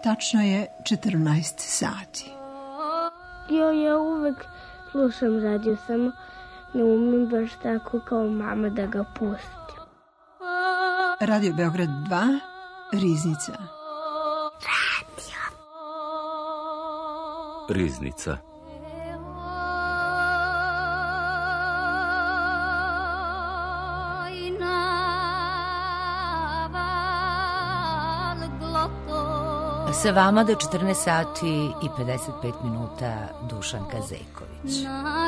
Tačno je 14 sati. Ja uvek slušam radio, samo ne umem baš tako kao mama da ga pustim. Radio Beograd 2, Riznica. Riznica. Sa vama do 14 sati i 55 minuta Dušan Kazeković.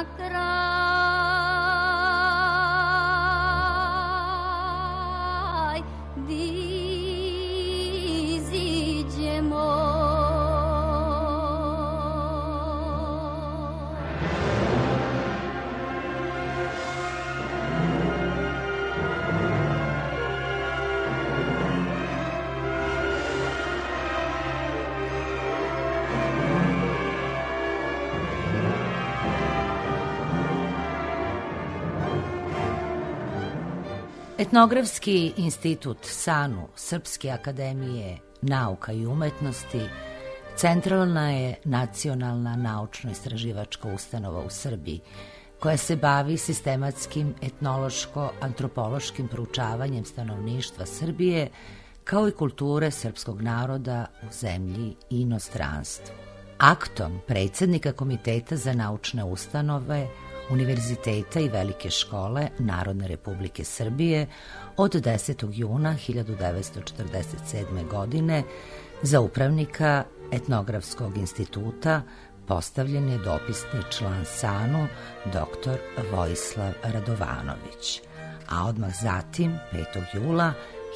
Etnografski institut SANU Srpske akademije nauka i umetnosti centralna je nacionalna naučno-istraživačka ustanova u Srbiji koja se bavi sistematskim etnološko-antropološkim proučavanjem stanovništva Srbije kao i kulture srpskog naroda u zemlji i inostranstvu. Aktom predsjednika Komiteta za naučne ustanove Univerziteta i velike škole Narodne republike Srbije od 10. juna 1947. godine za upravnika Etnografskog instituta postavljen je dopisni član SANU dr. Vojislav Radovanović, a odmah zatim 5. jula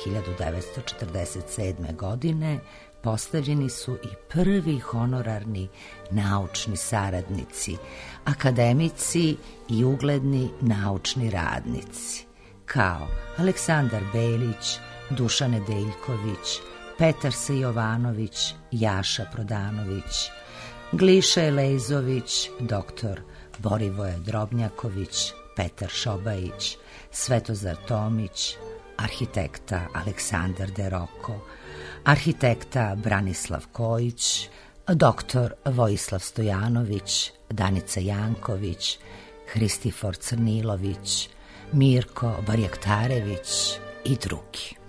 1947. godine postavljeni su i prvi honorarni naučni saradnici, akademici i ugledni naučni radnici, kao Aleksandar Belić, Dušan Nedeljković, Petar Se Jovanović, Jaša Prodanović, Gliša Elezović, dr. Borivoje Drobnjaković, Petar Šobajić, Svetozar Tomić, arhitekta Aleksandar Deroko, arhitekta Branislav Kojić, doktor Vojislav Stojanović, Danica Janković, Hristifor Crnilović, Mirko Barjaktarević i drugi.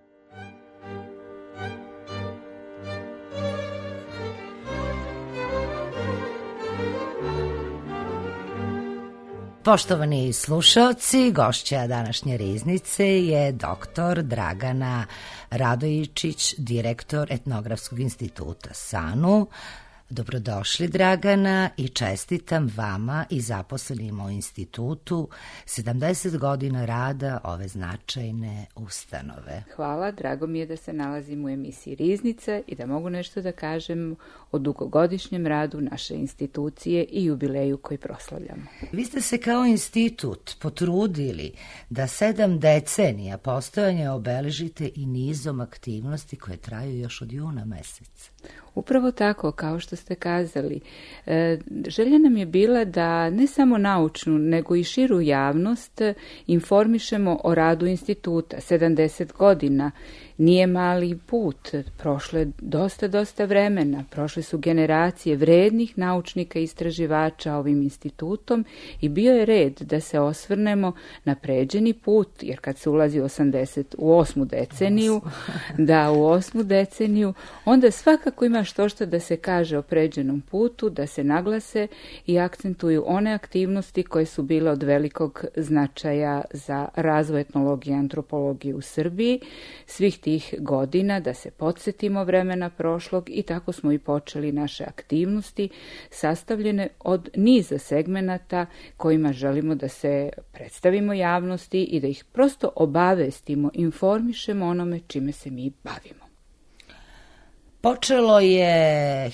Poštovani slušaoci, gošća današnje Riznice je dr. Dragana Radojičić, direktor Etnografskog instituta SANU. Dobrodošli, Dragana, i čestitam vama i zaposlenima u institutu 70 godina rada ove značajne ustanove. Hvala, drago mi je da se nalazim u emisiji Riznica i da mogu nešto da kažem o dugogodišnjem radu naše institucije i jubileju koji proslavljamo. Vi ste se kao institut potrudili da 7 decenija postojanja obeležite i nizom aktivnosti koje traju još od juna meseca. Upravo tako, kao što ste kazali. Želja nam je bila da ne samo naučnu, nego i širu javnost informišemo o radu instituta. 70 godina nije mali put, prošlo je dosta vremena, prošle su generacije vrednih naučnika i istraživača ovim institutom i bio je red da se osvrnemo na pređeni put, jer kad se ulazi u 8. deceniju, u 8. deceniju, onda svakako ima što da se kaže o pređenom putu, da se naglase i akcentuju one aktivnosti koje su bile od velikog značaja za razvoj etnologije i antropologije u Srbiji svih tih godina, da se podsjetimo vremena prošlog i tako smo i počeli naše aktivnosti sastavljene od niza segmenata kojima želimo da se predstavimo javnosti i da ih prosto obavestimo, informišemo onome čime se mi bavimo. Počelo je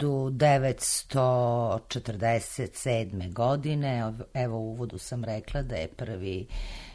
1947. godine, evo u uvodu sam rekla da je prvi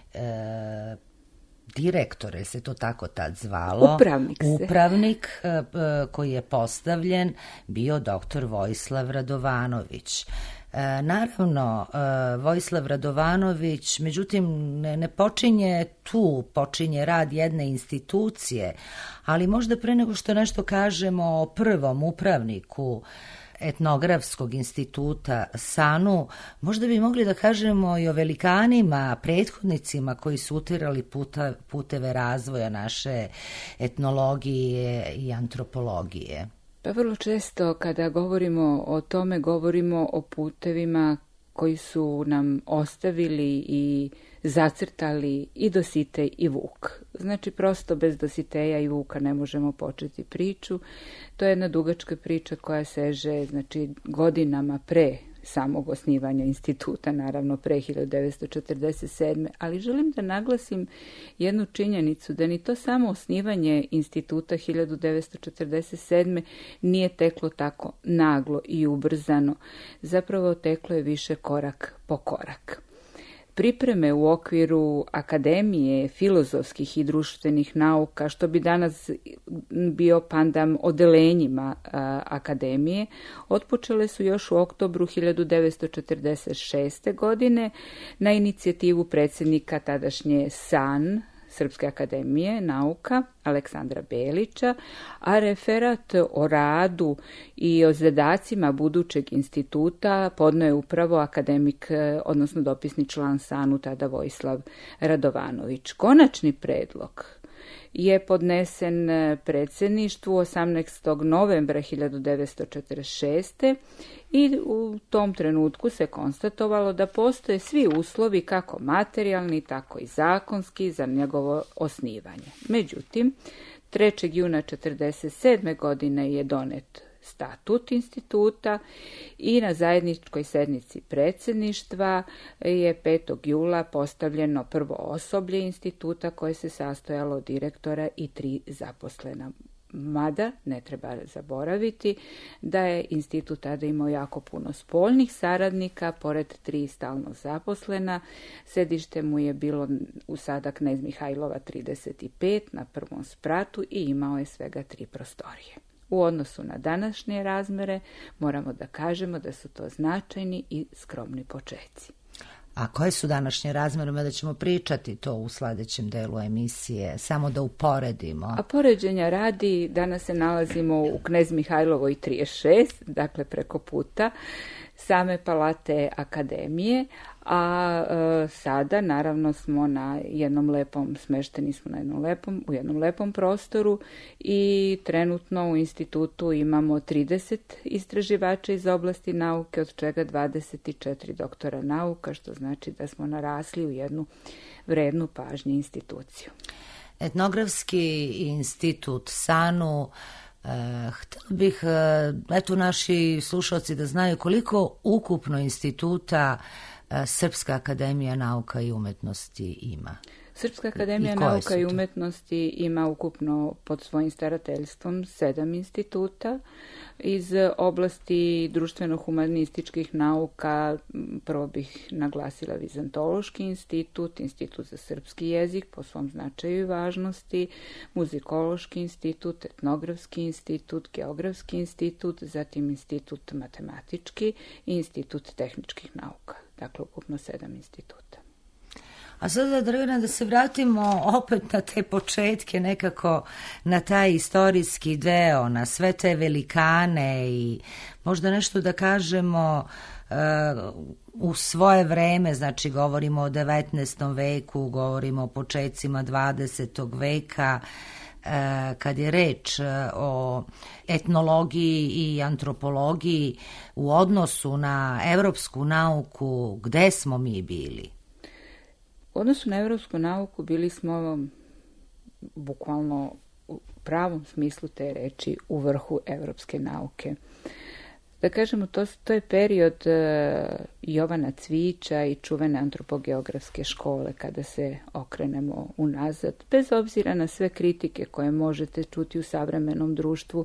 direktor, je se to tako tad zvalo, upravnik koji je postavljen bio dr. Vojislav Radovanović. Naravno, Vojislav Radovanović, međutim, ne počinje tu, počinje rad jedne institucije, ali možda pre nego što nešto kažemo o prvom upravniku Etnografskog instituta SANU, možda bi mogli da kažemo i o velikanima, prethodnicima koji su utirali puteve razvoja naše etnologije i antropologije. Pa vrlo često kada govorimo o tome, govorimo o putevima koji su nam ostavili i zacrtali i Dositej i Vuk. Znači, prosto bez Dositeja i Vuka ne možemo početi priču. To je jedna dugačka priča koja seže, znači, godinama pre samog osnivanja instituta, naravno pre 1947. Ali želim da naglasim jednu činjenicu, da ni to samo osnivanje instituta 1947. nije teklo tako naglo i ubrzano. Zapravo teklo je više korak po korak. Pripreme u okviru Akademije filozofskih i društvenih nauka, što bi danas bio pandam odelenjima Akademije, otpočele su još u oktobru 1946. godine na inicijativu predsjednika tadašnje SAN, Srpske akademije nauka, Aleksandra Belića, a referat o radu i o zadacima budućeg instituta podneo je upravo akademik, odnosno dopisni član SANU, tada Vojislav Radovanović. Konačni predlog je podnesen predsjedništvu 18. novembra 1946. i u tom trenutku se konstatovalo da postoje svi uslovi, kako materijalni, tako i zakonski, za njegovo osnivanje. Međutim, 3. juna 1947. godine je donet statut instituta i na zajedničkoj sednici predsjedništva je 5. jula postavljeno prvo osoblje instituta koje se sastojalo od direktora i 3 zaposlena. Mada ne treba zaboraviti da je institut tada imao jako puno spoljnih saradnika, pored 3 stalno zaposlena. Sedište mu je bilo u sada Knez Mihajlova 35 na prvom spratu i imao je svega 3 prostorije. U odnosu na današnje razmere moramo da kažemo da su to značajni i skromni počeci. A koje su današnje razmere, da ćemo pričati to u sljedećem delu emisije, samo da uporedimo. A poređenja radi, danas se nalazimo u Knez Mihajlovoj 36, dakle preko puta same palate Akademije, a sada naravno smo smešteni smo u jednom lepom prostoru i trenutno u institutu imamo 30 istraživača iz oblasti nauke, od čega 24 doktora nauka, što znači da smo narasli u jednu vrednu pažnje instituciju. Etnografski institut SANU, htjela bih, eto, naši slušalci da znaju koliko ukupno instituta Srpska akademija nauka i umetnosti ima. Srpska akademija nauka i umetnosti ima ukupno pod svojim starateljstvom 7 instituta. Iz oblasti društveno-humanističkih nauka prvo bih naglasila Vizantološki institut, Institut za srpski jezik po svom značaju i važnosti, Muzikološki institut, Etnografski institut, Geografski institut, zatim Institut matematički i Institut tehničkih nauka. Dakle, ukupno 7 instituta. A sada, Dragana, da se vratimo opet na te početke, nekako na taj istorijski deo, na sve te velikane i možda nešto da kažemo u svoje vreme, znači govorimo o 19. veku, govorimo o početcima 20. veka, kad je reč o etnologiji i antropologiji u odnosu na evropsku nauku, gde smo mi bili? U odnosu na evropsku nauku bili smo bukvalno u pravom smislu te reči u vrhu evropske nauke. Da kažemo, to je period Jovana Cvijića i čuvene antropogeografske škole, kada se okrenemo unazad, bez obzira na sve kritike koje možete čuti u savremenom društvu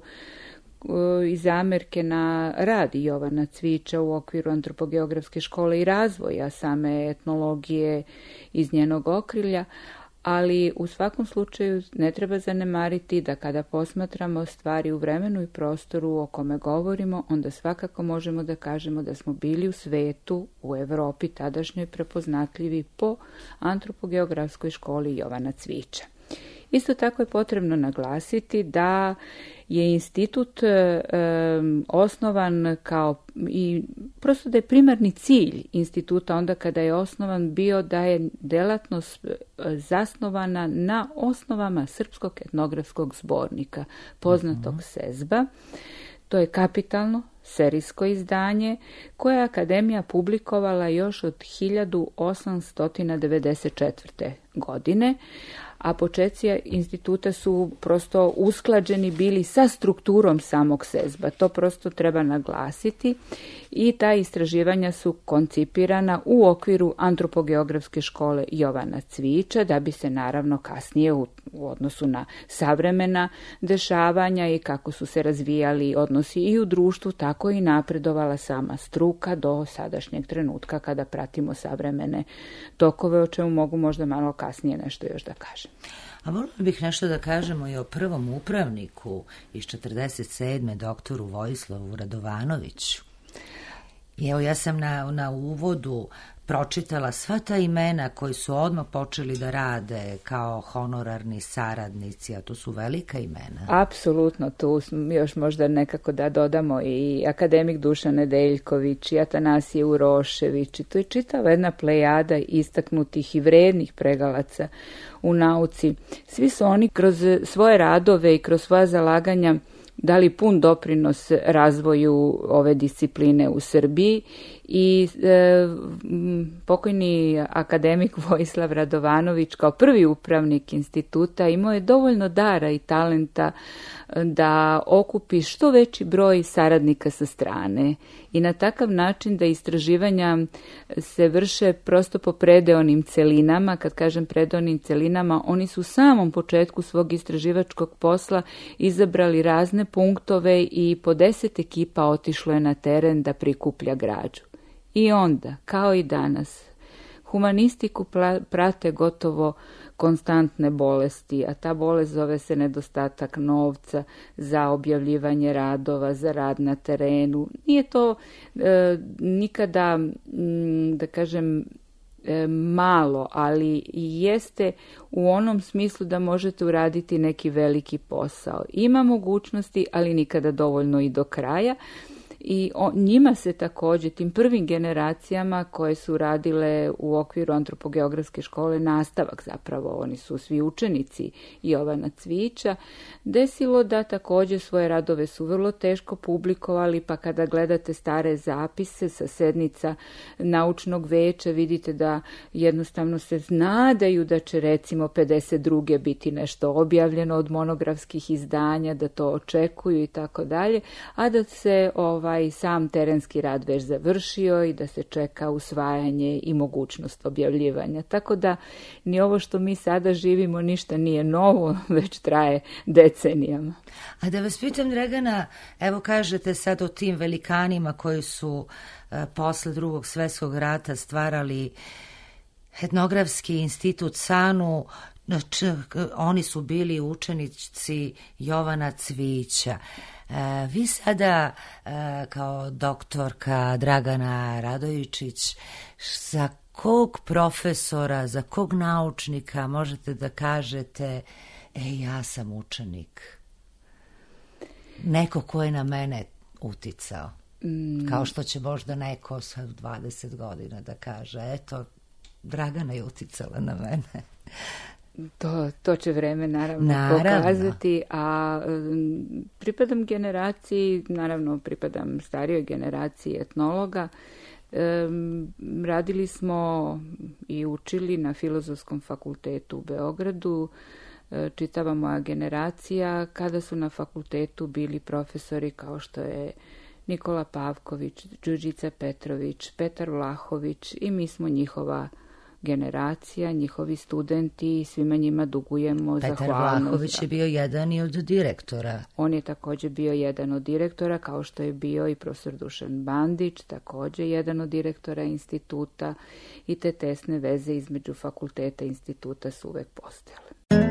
i zamerke na rad Jovana Cvijića u okviru antropogeografske škole i razvoja same etnologije iz njenog okrilja, ali u svakom slučaju ne treba zanemariti da kada posmatramo stvari u vremenu i prostoru o kome govorimo, onda svakako možemo da kažemo da smo bili u svetu, u Evropi tadašnjoj prepoznatljivi po antropogeografskoj školi Jovana Cvijića. Isto tako je potrebno naglasiti da je institut osnovan kao i prosto da je primarni cilj instituta onda kada je osnovan bio da je delatnost zasnovana na osnovama Srpskog etnografskog zbornika, poznatog SEZB-a. To je kapitalno serijsko izdanje koje je Akademija publikovala još od 1894. godine, a počeci instituta su prosto usklađeni bili sa strukturom samog SEZB-a. To prosto treba naglasiti i ta istraživanja su koncipirana u okviru antropogeografske škole Jovana Cvijića, da bi se naravno kasnije u odnosu na savremena dešavanja i kako su se razvijali odnosi i u društvu, tako i napredovala sama struka do sadašnjeg trenutka kada pratimo savremene tokove, o čemu mogu možda malo kasnije nešto još da kažem. A voljela bih nešto da kažemo i o prvom upravniku iz 47. doktoru Vojislavu Radovanoviću. I evo, ja sam na uvodu pročitala sva ta imena koji su odmah počeli da rade kao honorarni saradnici, a to su velika imena. Apsolutno, tu još možda nekako da dodamo i akademik Dušan Nedeljković, i Atanasije Urošević, i to je čitava jedna plejada istaknutih i vrednih pregalaca u nauci. Svi su oni kroz svoje radove i kroz svoja zalaganja dali pun doprinos razvoju ove discipline u Srbiji i pokojni akademik Vojislav Radovanović kao prvi upravnik instituta imao je dovoljno dara i talenta da okupi što veći broj saradnika sa strane i na takav način da istraživanja se vrše prosto po predeonim celinama. Kad kažem predeonim celinama, oni su u samom početku svog istraživačkog posla izabrali razne punktove i po 10 ekipa otišlo je na teren da prikuplja građu. I onda, kao i danas, humanistiku prate gotovo konstantne bolesti, a ta bolest zove se nedostatak novca za objavljivanje radova, za rad na terenu. Nije to nikada, da kažem, malo, ali jeste u onom smislu da možete uraditi neki veliki posao. Ima mogućnosti, ali nikada dovoljno i do kraja. I njima se također, tim prvim generacijama koje su radile u okviru antropogeografske škole, nastavak zapravo, oni su svi učenici Jovana Cvijića, desilo da također svoje radove su vrlo teško publikovali, pa kada gledate stare zapise sa sednica naučnog veća, vidite da jednostavno se nadaju da će recimo 52. biti nešto objavljeno od monografskih izdanja, da to očekuju i tako dalje, a da se sam terenski rad već završio i da se čeka usvajanje i mogućnost objavljivanja. Tako da ni ovo što mi sada živimo ništa nije novo, već traje decenijama. A da vas pitam, Dragana, evo kažete sad o tim velikanima koji su posle Drugog svjetskog rata stvarali etnografski institut SANU, oni su bili učenici Jovana Cvijića. Vi sada kao doktorka Dragana Radojičić, za kog profesora, za kog naučnika možete da kažete ja sam učenik? Neko ko je na mene uticao. Kao što će možda neko sa 20 godina da kaže, eto, Dragana je uticala na mene. To će vreme naravno pokazati, a pripadam generaciji, naravno pripadam starijoj generaciji etnologa. Radili smo i učili na Filozofskom fakultetu u Beogradu, čitava moja generacija, kada su na fakultetu bili profesori kao što je Nikola Pavković, Đurđica Petrović, Petar Vlahović i mi smo njihova generacija, njihovi studenti, svima njima dugujemo zahvalnost. Petar Vlahović je bio jedan i od direktora. On je također bio jedan od direktora, kao što je bio i profesor Dušan Bandić, također jedan od direktora instituta, i te tesne veze između fakulteta i instituta su uvek postojale.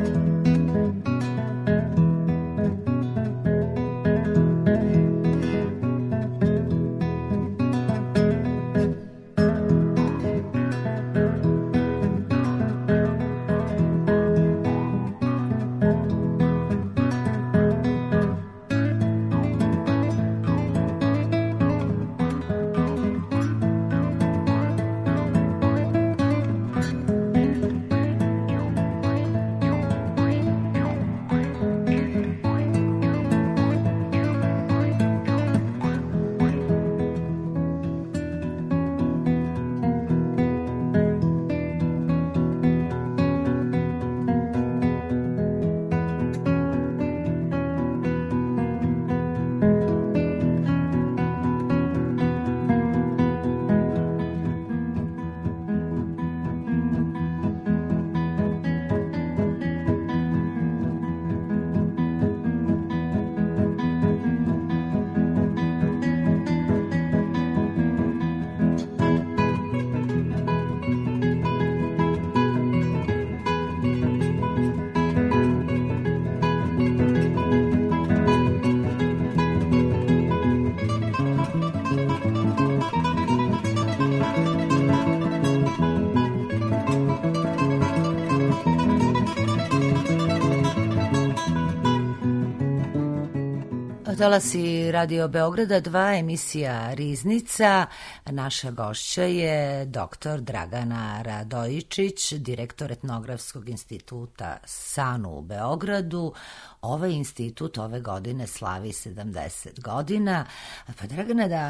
Talasi Radio Beograda 2, emisija Riznica. Naša gošća je dr. Dragana Radojičić, direktor Etnografskog instituta SANU u Beogradu. Ovaj institut ove godine slavi 70 godina. Pa Dragana, da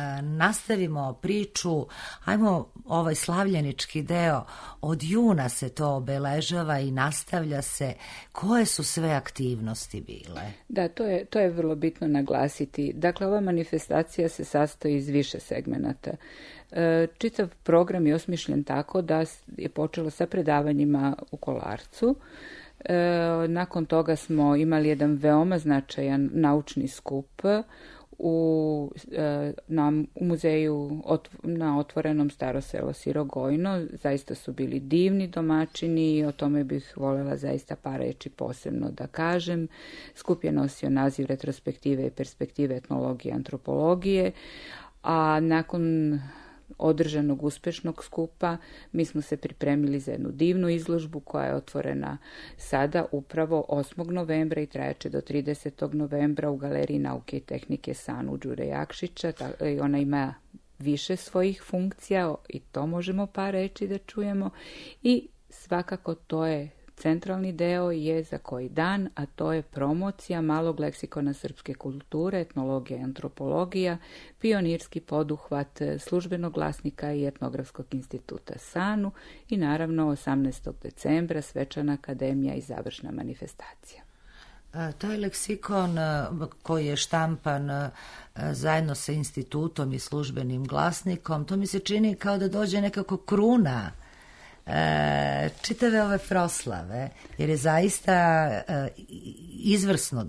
nastavimo priču, ajmo ovaj slavljenički deo, od juna se to obeležava i nastavlja se. Koje su sve aktivnosti bile? Da, to je vrlo bitno naglasiti. Dakle, ova manifestacija se sastoji iz više segmenata. Čitav program je osmišljen tako da je počelo sa predavanjima u Kolarcu. Nakon toga smo imali jedan veoma značajan naučni skup u muzeju na otvorenom Staro selo Sirogojno. Zaista su bili divni domaćini i o tome bih voljela zaista par reči posebno da kažem. Skup je nosio naziv Retrospektive i perspektive etnologije i antropologije, a nakon održanog uspešnog skupa mi smo se pripremili za jednu divnu izložbu koja je otvorena sada upravo 8. novembra i trajaće do 30. novembra u Galeriji nauke i tehnike SANU Đure Jakšića. Ona ima više svojih funkcija i to možemo par reći da čujemo, i svakako to je centralni deo je za koji dan, a to je promocija malog leksikona srpske kulture, etnologija i antropologija, pionirski poduhvat Službenog glasnika i Etnografskog instituta SANU i naravno 18. decembra svečana akademija i završna manifestacija. Taj leksikon koji je štampan zajedno sa institutom i Službenim glasnikom, to mi se čini kao da dođe nekako kruna čitave ove proslave, jer je zaista izvrsno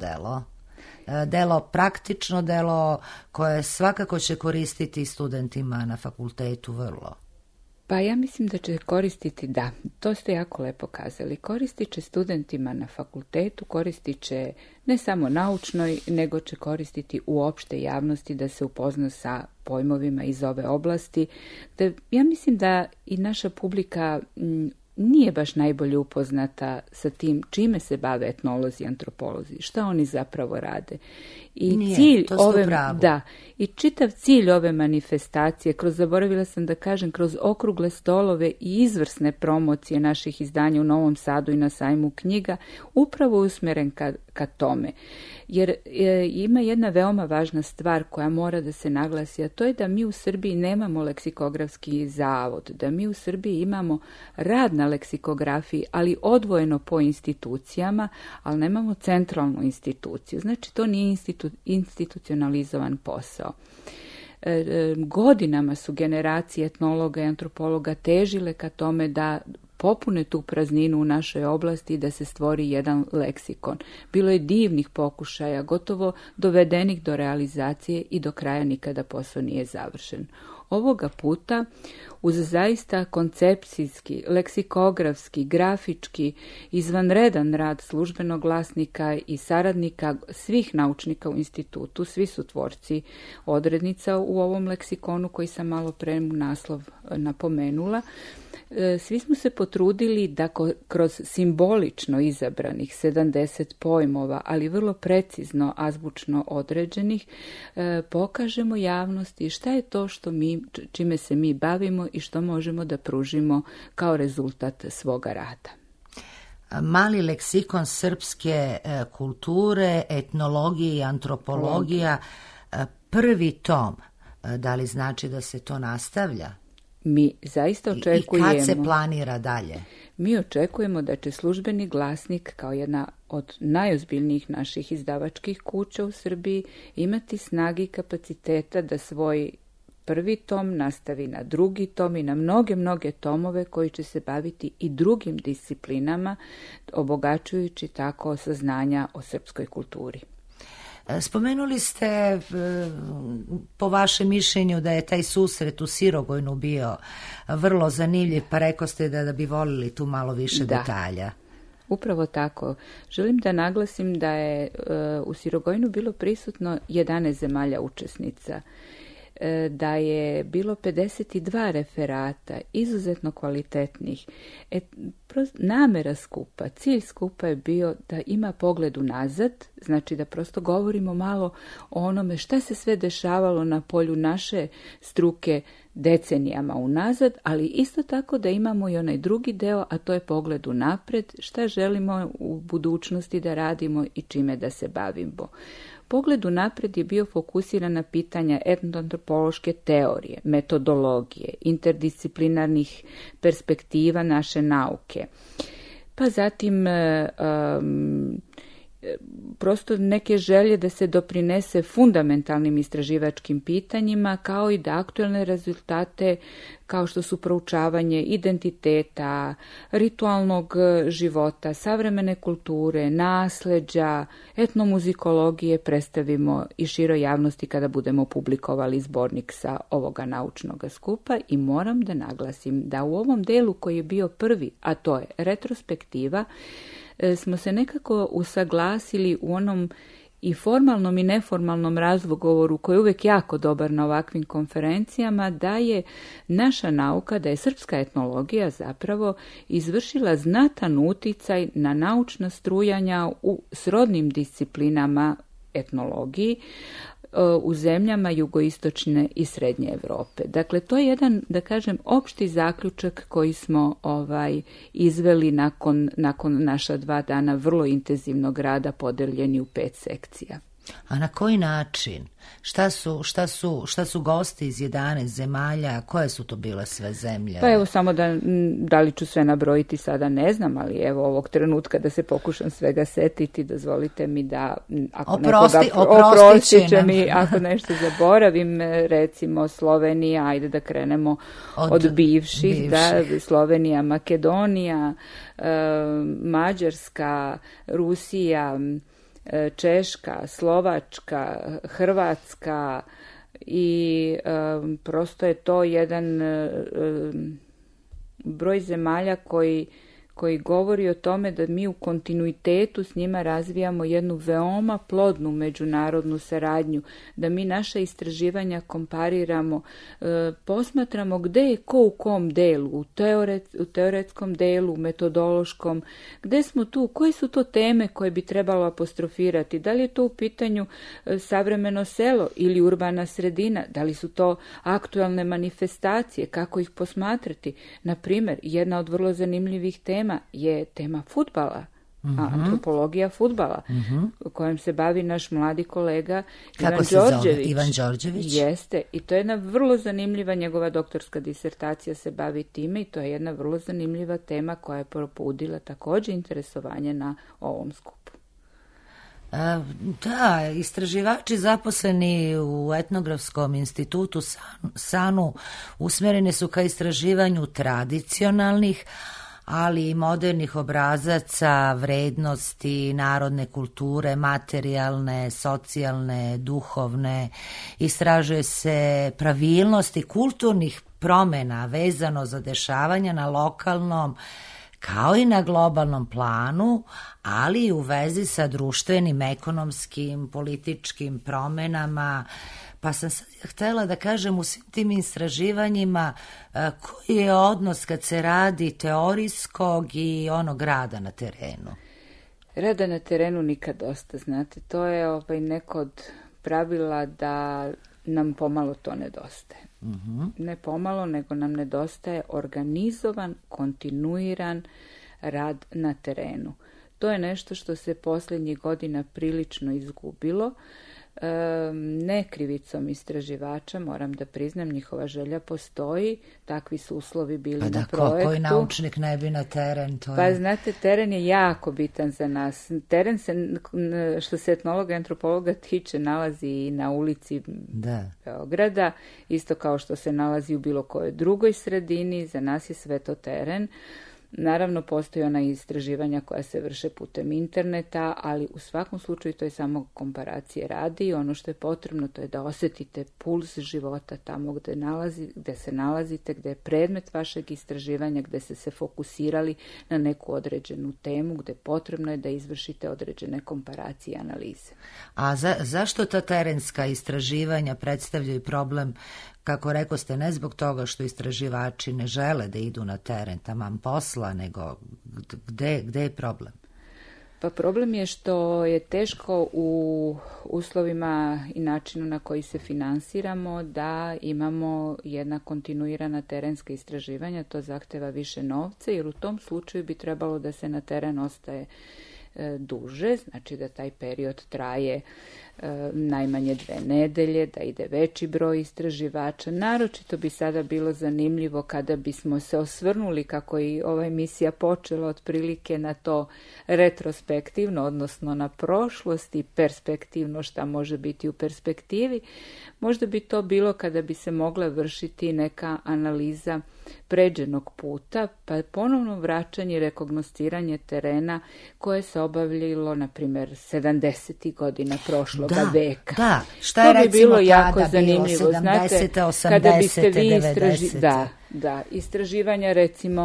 delo, praktično delo koje svakako će koristiti studentima na fakultetu vrlo. Pa ja mislim da će koristiti, da, to ste jako lepo kazali, koristit će studentima na fakultetu, koristit će ne samo naučnoj, nego će koristiti uopšte javnosti da se upozna sa pojmovima iz ove oblasti. Da, ja mislim da i naša publika nije baš najbolje upoznata sa tim čime se bave etnolozi i antropolozi, šta oni zapravo rade. I nije, cilj to ste u pravu. Da, i čitav cilj ove manifestacije, zaboravila sam da kažem, kroz okrugle stolove i izvrsne promocije naših izdanja u Novom Sadu i na sajmu knjiga, upravo je usmjeren ka tome. Jer ima jedna veoma važna stvar koja mora da se naglasi, a to je da mi u Srbiji nemamo leksikografski zavod, da mi u Srbiji imamo rad na leksikografiji, ali odvojeno po institucijama, ali nemamo centralnu instituciju. Znači, to nije institucionalizovan posao. Godinama su generacije etnologa i antropologa težile ka tome da popune tu prazninu u našoj oblasti i da se stvori jedan leksikon. Bilo je divnih pokušaja, gotovo dovedenih do realizacije i do kraja nikada posao nije završen. Ovoga puta, uz zaista koncepcijski, leksikografski, grafički, izvanredan rad službenog glasnika i saradnika svih naučnika u institutu, svi su tvorci odrednica u ovom leksikonu koji sam malo pre naslov napomenula, svi smo se potrudili da kroz simbolično izabranih 70 pojmova, ali vrlo precizno azbučno određenih, pokažemo javnosti šta je to čime se mi bavimo i što možemo da pružimo kao rezultat svoga rada. Mali leksikon srpske kulture, etnologije i antropologija, prvi tom, da li znači da se to nastavlja? Mi zaista očekujemo... I kad se planira dalje? Mi očekujemo da će službeni glasnik, kao jedna od najozbiljnijih naših izdavačkih kuća u Srbiji, imati snage i kapaciteta da svoj prvi tom nastavi na drugi tom i na mnoge tomove koji će se baviti i drugim disciplinama, obogaćujući tako saznanja o srpskoj kulturi. Spomenuli ste, po vašem mišljenju, da je taj susret u Sirogojnu bio vrlo zanimljiv, pa rekao ste da bi volili tu malo više detalja. Upravo tako. Želim da naglasim da je u Sirogojnu bilo prisutno 11 zemalja učesnica, da je bilo 52 referata, izuzetno kvalitetnih. Namera skupa, cilj skupa je bio da ima pogled unazad, znači da prosto govorimo malo o onome šta se sve dešavalo na polju naše struke decenijama unazad, ali isto tako da imamo i onaj drugi deo, a to je pogled unapred, šta želimo u budućnosti da radimo i čime da se bavimo. Pogled unapred je bio fokusiran na pitanja etnoantropološke teorije, metodologije, interdisciplinarnih perspektiva naše nauke. Pa zatim prosto neke želje da se doprinese fundamentalnim istraživačkim pitanjima, kao i da aktualne rezultate kao što su proučavanje identiteta, ritualnog života, savremene kulture, nasleđa, etnomuzikologije predstavimo i široj javnosti kada budemo publikovali zbornik sa ovoga naučnog skupa. I moram da naglasim da u ovom delu koji je bio prvi, a to je retrospektiva, smo se nekako usaglasili u onom i formalnom i neformalnom razgovoru koji je uvijek jako dobar na ovakvim konferencijama, da je naša nauka, da je srpska etnologija zapravo izvršila znatan uticaj na naučna strujanja u srodnim disciplinama etnologiji u zemljama jugoistočne i srednje Europe. Dakle, to je jedan, da kažem, opšti zaključak koji smo izveli nakon naša 2 dana vrlo intenzivnog rada podeljeni u 5 sekcija. A na koji način? Šta su gosti iz 11 zemalja? Koje su to bile sve zemlje? Pa evo samo da li ću sve nabrojiti sada ne znam, ali evo ovog trenutka da se pokušam svega setiti, dozvolite mi da ako oprostit će mi ako nešto zaboravim, recimo Slovenija, ajde da krenemo od bivših. Da, Slovenija, Makedonija, Mađarska, Rusija, Češka, Slovačka, Hrvatska i prosto je to jedan broj zemalja koji govori o tome da mi u kontinuitetu s njima razvijamo jednu veoma plodnu međunarodnu saradnju, da mi naša istraživanja kompariramo, posmatramo gde je ko u kom delu, u teoretskom delu, u metodološkom, gde smo tu, koje su to teme koje bi trebalo apostrofirati, da li je to u pitanju savremeno selo ili urbana sredina, da li su to aktualne manifestacije, kako ih posmatrati. Na primjer, jedna od vrlo zanimljivih tema je tema fudbala, antropologija fudbala, kojom se bavi naš mladi kolega Ivan Đorđević. Jeste, i to je jedna vrlo zanimljiva, njegova doktorska disertacija se bavi time i to je jedna vrlo zanimljiva tema koja je probudila također interesovanje na ovom skupu. Da, istraživači zaposleni u Etnografskom institutu SANU usmjereni su ka istraživanju tradicionalnih, ali i modernih obrazaca vrednosti narodne kulture, materijalne, socijalne, duhovne. Istražuje se pravilnosti kulturnih promjena vezano za dešavanja na lokalnom kao i na globalnom planu, ali i u vezi sa društvenim, ekonomskim, političkim promjenama. Pa sam sad htjela da kažem u svim tim istraživanjima koji je odnos kad se radi teorijskog i onog rada na terenu? Rada na terenu nikad dosta, znate. To je neko od pravila da nam pomalo to nedostaje. Ne pomalo, nego nam nedostaje organizovan, kontinuiran rad na terenu. To je nešto što se posljednjih godina prilično izgubilo. Ne krivicom istraživača, moram da priznam, njihova želja postoji, takvi su uslovi bili na projektu. Koji naučnik ne bi na teren? Pa znate, teren je jako bitan za nas. Teren se, što se etnologa i antropologa tiče, nalazi i na ulici Beograda, isto kao što se nalazi u bilo kojoj drugoj sredini, za nas je sve to teren. Naravno, postoji ona istraživanja koja se vrše putem interneta, ali u svakom slučaju to je samo komparacije radi i ono što je potrebno to je da osjetite puls života tamo gde se nalazite, gde je predmet vašeg istraživanja, gde ste se fokusirali na neku određenu temu, gde potrebno je da izvršite određene komparacije i analize. A zašto ta terenska istraživanja predstavljaju problem? Kako rekoste, ne zbog toga što istraživači ne žele da idu na teren, taman posla, nego gde je problem? Pa problem je što je teško u uslovima i načinu na koji se finansiramo da imamo jedna kontinuirana terenska istraživanja. To zahteva više novca, jer u tom slučaju bi trebalo da se na teren ostaje duže, znači da taj period traje najmanje 2 nedelje, da ide veći broj istraživača. Naročito bi sada bilo zanimljivo kada bismo se osvrnuli, kako i ova emisija počela otprilike, na to retrospektivno, odnosno na prošlost i perspektivno šta može biti u perspektivi. Možda bi to bilo kada bi se mogla vršiti neka analiza pređenog puta, pa ponovno vraćanje i rekognosciranje terena koje se obavljalo, na primjer, 70. godina prošloga veka. Da, šta je to bi recimo bilo tada jako bilo, zanimljivo. 70. Znate, 80. kada biste vi 90. Istraživanja recimo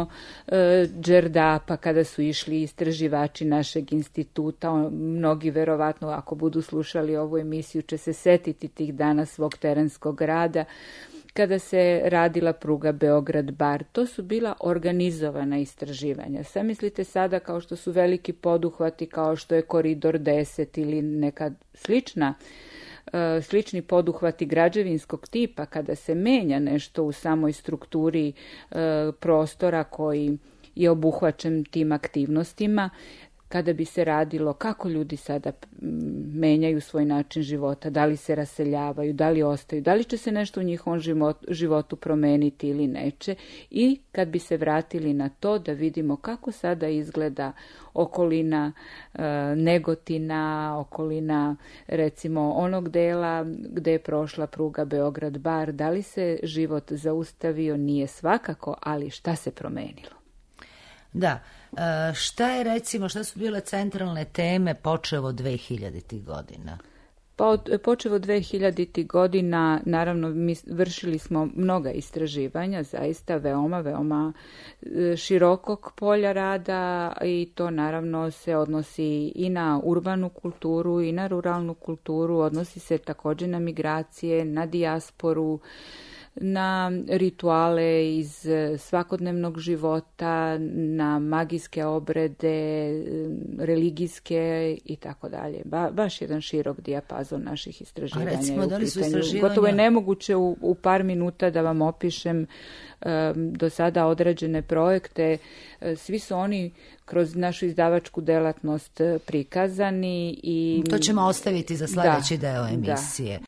Đerdapa, kada su išli istraživači našeg instituta, mnogi verovatno ako budu slušali ovu emisiju će se setiti tih dana svog terenskog rada, kada se radila pruga Beograd-Bar. To su bila organizovana istraživanja. Sad mislite sada kao što su veliki poduhvati, kao što je Koridor 10 ili neka slični poduhvati građevinskog tipa, kada se menja nešto u samoj strukturi prostora koji je obuhvaćen tim aktivnostima, kada bi se radilo kako ljudi sada menjaju svoj način života, da li se raseljavaju, da li ostaju, da li će se nešto u njihovom životu promeniti ili neće, i kad bi se vratili na to da vidimo kako sada izgleda okolina Negotina, okolina recimo onog dela gde je prošla pruga Beograd-Bar, da li se život zaustavio, nije svakako, ali šta se promenilo? Da, šta su bile centralne teme počev od 2000. godina? Počev od 2000. godina, naravno, mi vršili smo mnoga istraživanja, zaista veoma širokog polja rada, i to naravno se odnosi i na urbanu kulturu i na ruralnu kulturu, odnosi se također na migracije, na dijasporu, na rituale iz svakodnevnog života, na magijske obrede, religijske i tako dalje. Baš jedan širok dijapazon naših istraživanja. A recimo, da li su istraživanja? Gotovo je nemoguće u par minuta da vam opišem do sada određene projekte. Svi su oni kroz našu izdavačku delatnost prikazani. I to ćemo ostaviti za sljedeći deo emisije.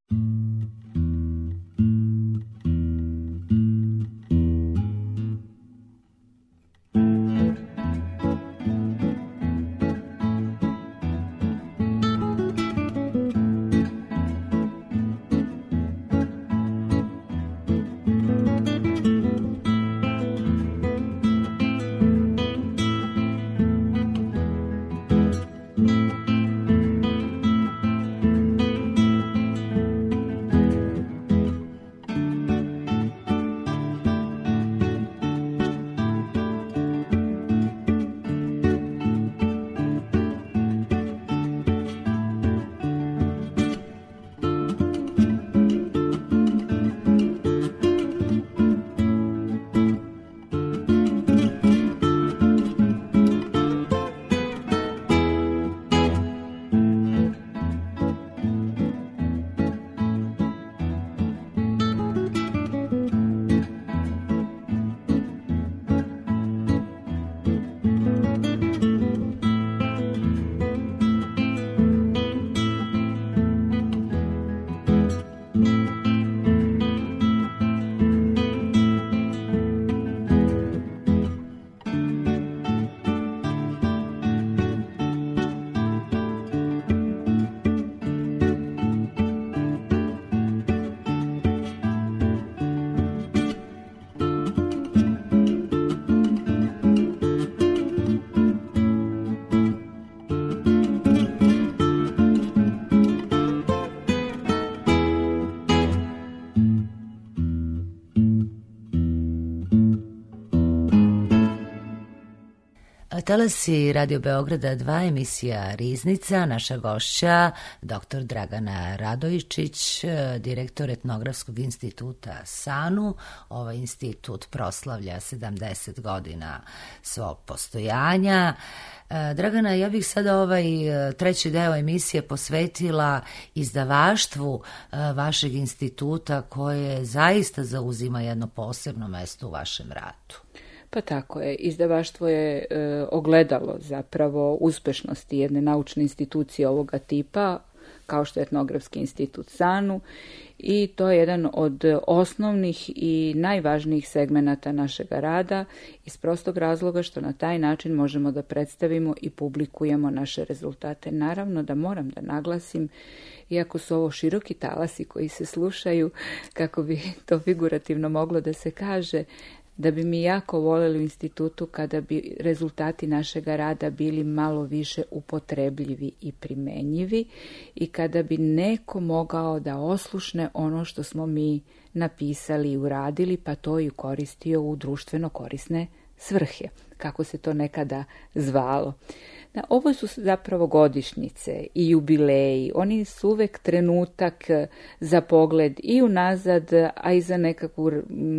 talasi Radio Beograda 2, emisija Riznica. Naša gošća, dr. Dragana Radojičić, direktor Etnografskog instituta SANU. Ovaj institut proslavlja 70 godina svog postojanja. Dragana, ja bih sada ovaj treći deo emisije posvetila izdavaštvu vašeg instituta, koje zaista zauzima jedno posebno mesto u vašem radu. Pa tako je, izdavaštvo je ogledalo zapravo uspešnosti jedne naučne institucije ovoga tipa, kao što je Etnografski institut SANU, i to je jedan od osnovnih i najvažnijih segmenata našega rada, iz prostog razloga što na taj način možemo da predstavimo i publikujemo naše rezultate. Naravno da moram da naglasim, iako su ovo široki talasi koji se slušaju, kako bi to figurativno moglo da se kaže, da bi mi jako voljeli u institutu kada bi rezultati našega rada bili malo više upotrebljivi i primenjivi i kada bi neko mogao da oslušne ono što smo mi napisali i uradili, pa to i koristio u društveno korisne svrhe, kako se to nekada zvalo. Ovo su zapravo godišnjice i jubileji. Oni su uvek trenutak za pogled i unazad, a i za nekakvu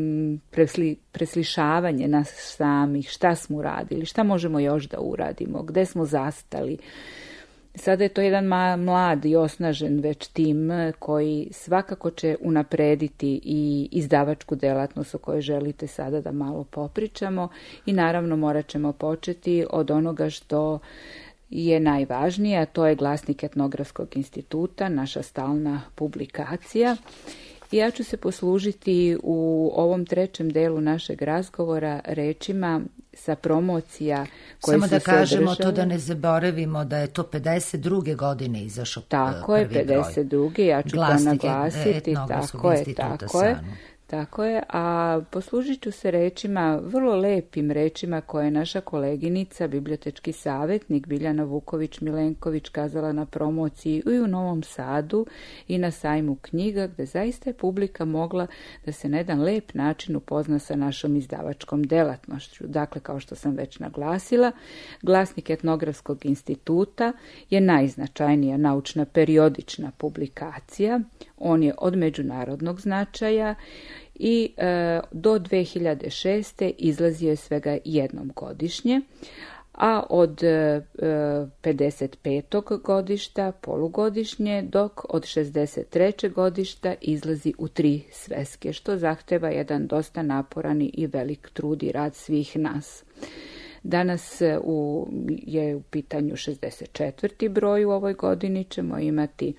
preslišavanje nas samih, šta smo uradili, šta možemo još da uradimo, gde smo zastali. Sada je to jedan mlad i osnažen već tim koji svakako će unaprediti i izdavačku delatnost o kojoj želite sada da malo popričamo i naravno morat ćemo početi od onoga što je najvažnije, a to je Glasnik Etnografskog instituta, naša stalna publikacija. I ja ću se poslužiti u ovom trećem delu našeg razgovora rečima sa promocija koje samo su da se kažemo održale. to, da ne zaboravimo da je to 52. godine izašao Tako je, prvi 52. broj. Ja ću Glasnik to naglasiti. Etnografskog instituta SANU. Tako je, a poslužit ću se rečima, vrlo lepim rečima koje je naša koleginica, bibliotečki savjetnik Biljana Vuković-Milenković kazala na promociji i u Novom Sadu i na sajmu knjiga, gde zaista je publika mogla da se na jedan lep način upozna sa našom izdavačkom delatnošću. Dakle, kao što sam već naglasila, Glasnik Etnografskog instituta je najznačajnija naučna periodična publikacija. On je od međunarodnog značaja i do 2006. izlazio je svega jednom godišnje, a od 55. godišta polugodišnje, dok od 63. godišta izlazi u 3 sveske, što zahteva jedan dosta naporan i velik trud i rad svih nas. Danas je u pitanju 64. broj u ovoj godini, ćemo imati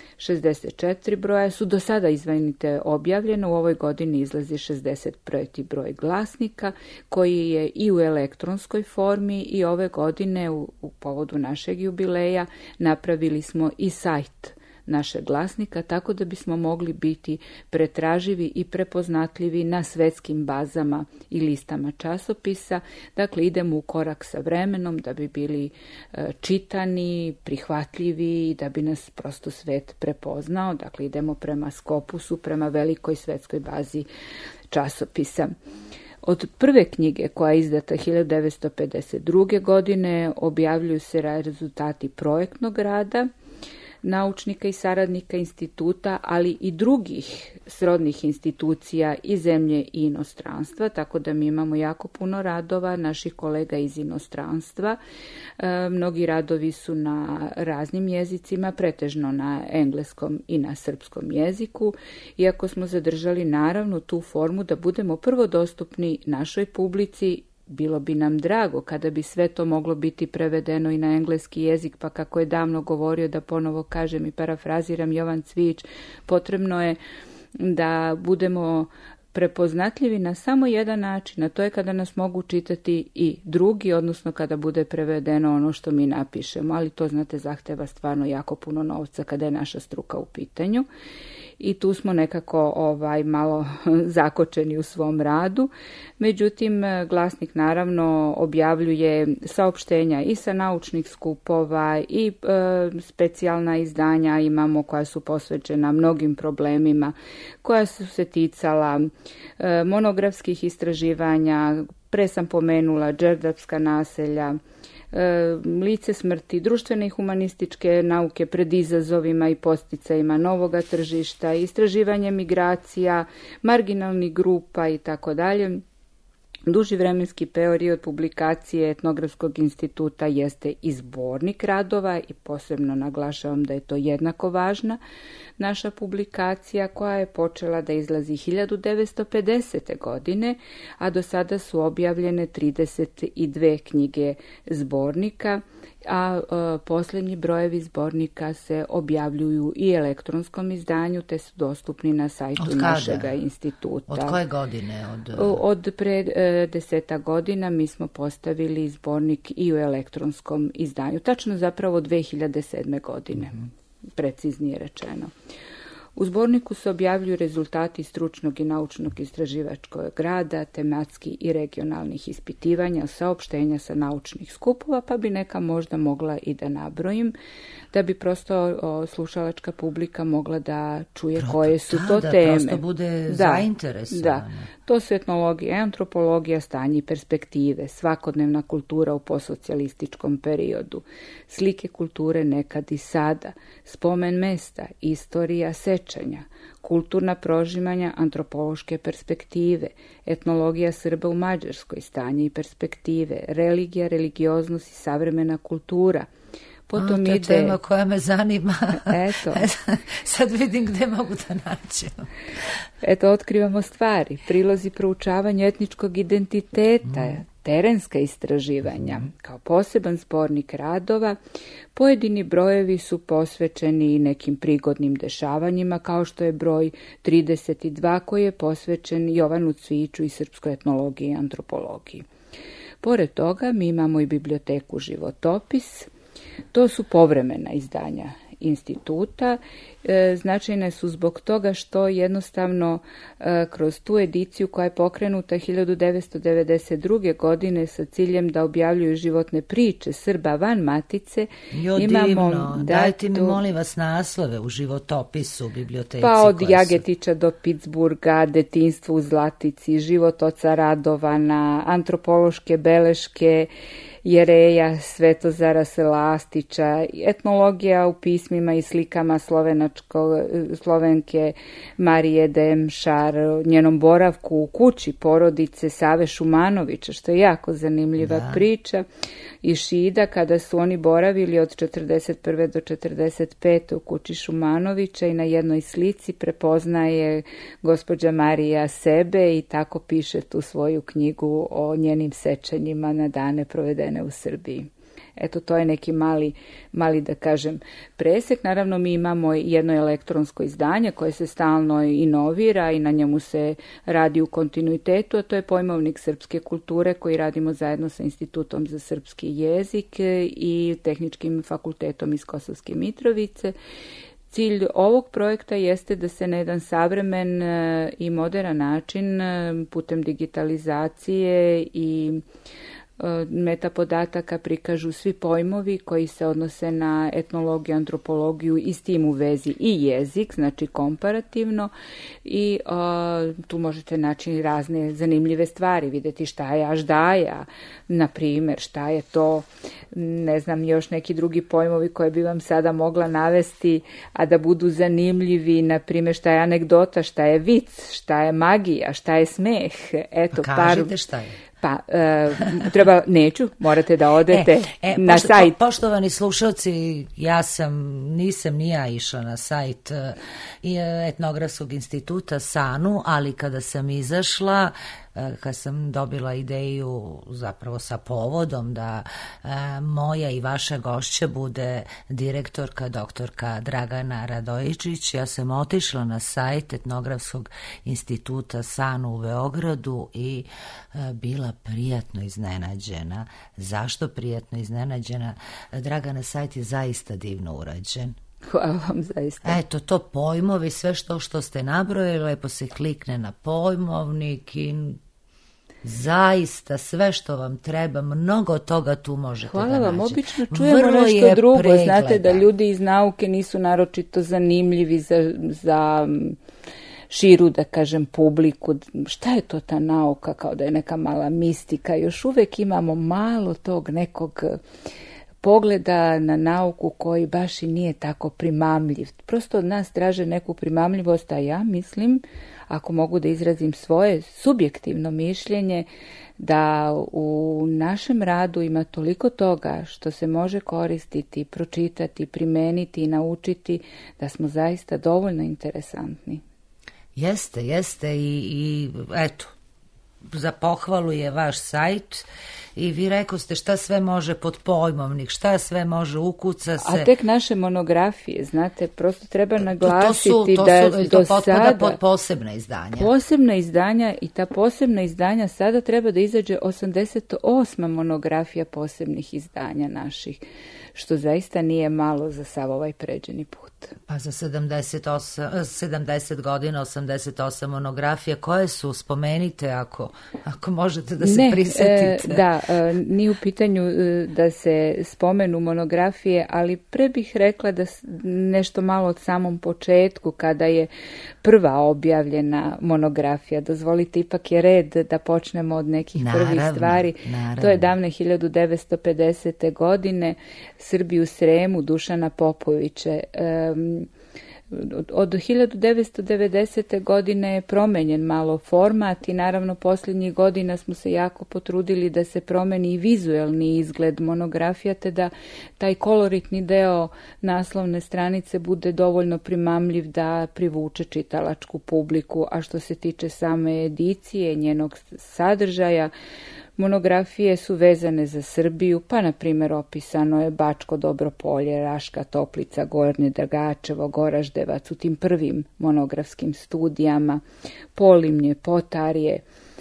64 broja su do sada objavljene, u ovoj godini izlazi 61. broj glasnika koji je i u elektronskoj formi i ove godine u povodu našeg jubileja napravili smo i sajt našeg glasnika, tako da bismo mogli biti pretraživi i prepoznatljivi na svetskim bazama i listama časopisa. Dakle, idemo u korak sa vremenom da bi bili čitani, prihvatljivi i da bi nas prosto svet prepoznao. Dakle, idemo prema Skopusu, prema velikoj svetskoj bazi časopisa. Od prve knjige koja je izdata 1952. godine objavljuju se rezultati projektnog rada naučnika i saradnika instituta, ali i drugih srodnih institucija iz zemlje i inostranstva, tako da mi imamo jako puno radova naših kolega iz inostranstva. Mnogi radovi su na raznim jezicima, pretežno na engleskom i na srpskom jeziku, iako smo zadržali naravno tu formu da budemo prvo dostupni našoj publici. Bilo bi nam drago kada bi sve to moglo biti prevedeno i na engleski jezik, pa kako je davno govorio, da ponovo kažem i parafraziram Jovan Cvijić, potrebno je da budemo prepoznatljivi na samo jedan način, a to je kada nas mogu čitati i drugi, odnosno kada bude prevedeno ono što mi napišemo, ali to, znate, zahteva stvarno jako puno novca kada je naša struka u pitanju. I tu smo nekako malo zakočeni u svom radu. Međutim, Glasnik naravno objavljuje saopštenja i sa naučnih skupova i specijalna izdanja imamo koja su posvećena mnogim problemima, koja su se ticala monografskih istraživanja, pre sam pomenula Đerdapska naselja, lice smrti, društvene i humanističke nauke pred izazovima i posticajima novoga tržišta, istraživanje migracija, marginalnih grupa i tako dalje. Duži vremenski period publikacije Etnografskog instituta jeste i zbornik radova i posebno naglašavam da je to jednako važna naša publikacija koja je počela da izlazi 1950. godine, a do sada su objavljene 32 knjige zbornika, a posljednji brojevi zbornika se objavljuju i elektronskom izdanju, te su dostupni na sajtu našega instituta. Od koje godine? Od pre 10 godina mi smo postavili zbornik i u elektronskom izdanju. Tačno zapravo 2007. godine, preciznije rečeno. U zborniku se objavljuju rezultati stručnog i naučnog istraživačkog rada, tematskih i regionalnih ispitivanja, saopštenja sa naučnih skupova, pa bi neka možda mogla i da nabrojim, da bi prosto slušalačka publika mogla da čuje koje su to teme. Da prosto bude zainteresovana. Da, to su etnologija, antropologija, stanje i perspektive, svakodnevna kultura u postsocijalističkom periodu, slike kulture nekad i sada, spomen mesta, istorija sećanja, kulturna prožimanja antropološke perspektive, etnologija Srba u Mađarskoj, stanje i perspektive, religija, religioznost i savremena kultura. Potom ide tema koja me zanima. Eto. Sad vidim gde mogu da nađem. Eto, otkrivamo stvari, prilozi proučavanja etničkog identiteta, terenska istraživanja. Kao poseban zbornik radova, pojedini brojevi su posvećeni nekim prigodnim dešavanjima, kao što je broj 32 koji je posvećen Jovanu Cvijiću i srpskoj etnologiji i antropologiji. Pored toga mi imamo i biblioteku Životopis. To su povremena izdanja instituta. Značajne su zbog toga što jednostavno kroz tu ediciju koja je pokrenuta 1992. godine sa ciljem da objavljuju životne priče Srba van matice. Imamo, dajte mi molim vas naslove u Životopisu biblioteci. Pa od Jagetića do Pittsburgha, Detinjstvo u Zlatici, Život oca Radovana, antropološke beleške Jereja Svetozara Selastića, etnologija u pismima i slikama Slovenke Marije Demšar, njenom boravku u kući porodice Save Šumanovića, što je jako zanimljiva priča, i Šida kada su oni boravili od 41. do 45. u kući Šumanovića i na jednoj slici prepoznaje gospođa Marija sebe i tako piše tu svoju knjigu o njenim sećanjima na dane provedene u Srbiji. Eto, to je neki mali da kažem presek. Naravno, mi imamo jedno elektronsko izdanje koje se stalno inovira i na njemu se radi u kontinuitetu, a to je Pojmovnik srpske kulture koji radimo zajedno sa Institutom za srpski jezik i Tehničkim fakultetom iz Kosovske Mitrovice. Cilj ovog projekta jeste da se na jedan savremen i moderan način putem digitalizacije i metapodataka prikažu svi pojmovi koji se odnose na etnologiju, antropologiju i s tim u vezi i jezik, znači komparativno, i tu možete naći razne zanimljive stvari, vidjeti šta je aždaja, na primjer, šta je to, ne znam, još neki drugi pojmovi koje bi vam sada mogla navesti, a da budu zanimljivi, na primjer, šta je anegdota, šta je vic, šta je magija, šta je smeh. Eto, kažite šta je. Pa, morate da odete na sajt. Poštovani slušalci, nisam ni ja išla na sajt Etnografskog instituta SANU, ali kada sam izašla, kad sam dobila ideju zapravo sa povodom da moja i vaša gošća bude direktorka, doktorka Dragana Radojičić, ja sam otišla na sajt Etnografskog instituta SANU u Beogradu i bila prijatno iznenađena. Zašto prijatno iznenađena? Dragana, sajt je zaista divno urađen. Hvala vam zaista. Eto, to pojmovi, sve što ste nabrojili, lepo se klikne na pojmovnik i zaista sve što vam treba, mnogo toga tu možete da nađete. Hvala vam, obično čujemo nešto drugo. Znate da ljudi iz nauke nisu naročito zanimljivi za širu, da kažem, publiku. Šta je to ta nauka, kao da je neka mala mistika. Još uvek imamo malo tog nekog pogleda na nauku koji baš i nije tako primamljiv. Prosto od nas traže neku primamljivost, a ja mislim, ako mogu da izrazim svoje subjektivno mišljenje, da u našem radu ima toliko toga što se može koristiti, pročitati, primeniti i naučiti, da smo zaista dovoljno interesantni. Jeste i eto, za pohvalu je vaš sajt i vi rekoste šta sve može pod pojmovnik, šta sve može, ukuca se. A tek naše monografije, znate, prosto treba naglasiti da do sada pod posebna izdanja. Posebna izdanja i ta posebna izdanja sada treba da izađe 88. monografija posebnih izdanja naših, što zaista nije malo za sav ovaj pređeni put. Pa za 70 godina, 88 monografije, koje su, spomenite ako možete da se prisetite. Da, nije u pitanju da se spomenu monografije, ali pre bih rekla da nešto malo od samom početku, kada je prva objavljena monografija. Dozvolite, ipak je red da počnemo od nekih prvih stvari. Naravno. To je davne 1950. godine, Srbi u Sremu, Dušana Popovića. Od 1990. godine je promenjen malo format i naravno posljednjih godina smo se jako potrudili da se promeni i vizuelni izgled monografija, te da taj koloritni deo naslovne stranice bude dovoljno primamljiv da privuče čitalačku publiku. A što se tiče same edicije, njenog sadržaja, monografije su vezane za Srbiju, pa na primjer opisano je Bačko Dobropolje, Raška Toplica, Gornje Dragačevo, Goraždevac u tim prvim monografskim studijama, Polimnje, Potarje.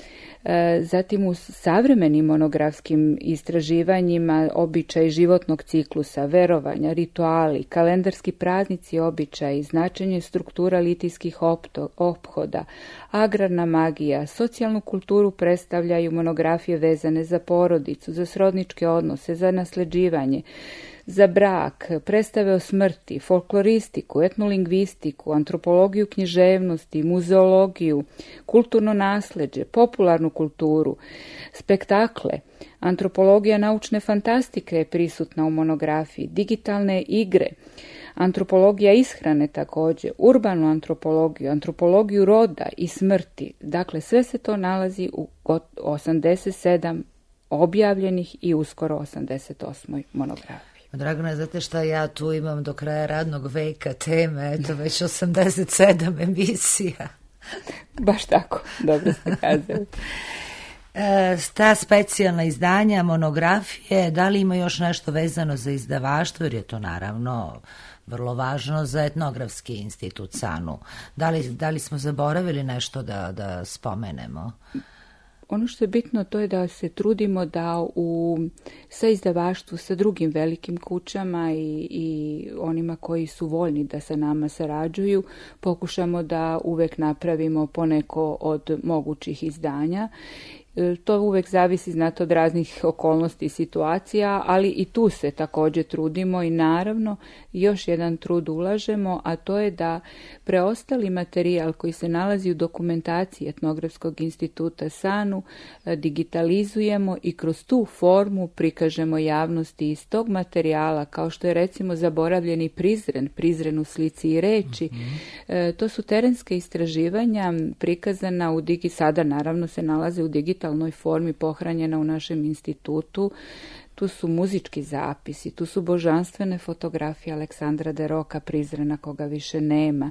Zatim u savremenim monografskim istraživanjima običaj životnog ciklusa, verovanja, rituali, kalendarski praznici, običaji, značenje struktura litijskih ophoda, agrarna magija, socijalnu kulturu predstavljaju monografije vezane za porodicu, za srodničke odnose, za nasleđivanje, za brak, predstave o smrti, folkloristiku, etnolingvistiku, antropologiju književnosti, muzeologiju, kulturno nasleđe, popularnu kulturu, spektakle. Antropologija naučne fantastike je prisutna u monografiji, digitalne igre, antropologija ishrane također, urbanu antropologiju, antropologiju roda i smrti. Dakle, sve se to nalazi u 87 objavljenih i uskoro 88. monografiji. Dragana, znate šta, ja tu imam do kraja radnog veka teme, eto već 87 emisija. Baš tako, dobro ste kazali. Ta specijalna izdanja, monografije, da li ima još nešto vezano za izdavaštvo, jer je to naravno vrlo važno za Etnografski institut SANU. Da li smo zaboravili nešto da spomenemo? Ono što je bitno to je da se trudimo da sa izdavaštvu, sa drugim velikim kućama i onima koji su voljni da sa nama sarađuju, pokušamo da uvek napravimo poneko od mogućih izdanja. To uvek zavisi, znate, od raznih okolnosti i situacija, ali i tu se također trudimo i naravno još jedan trud ulažemo, a to je da preostali materijal koji se nalazi u dokumentaciji Etnografskog instituta SANU digitalizujemo i kroz tu formu prikažemo javnosti iz tog materijala, kao što je recimo zaboravljeni Prizren u slici i reči. To su terenske istraživanja prikazana sada naravno se nalaze u digitalnoj formi, pohranjena u našem institutu. Tu su muzički zapisi, tu su božanstvene fotografije Aleksandra de Roka Prizrena, koga više nema.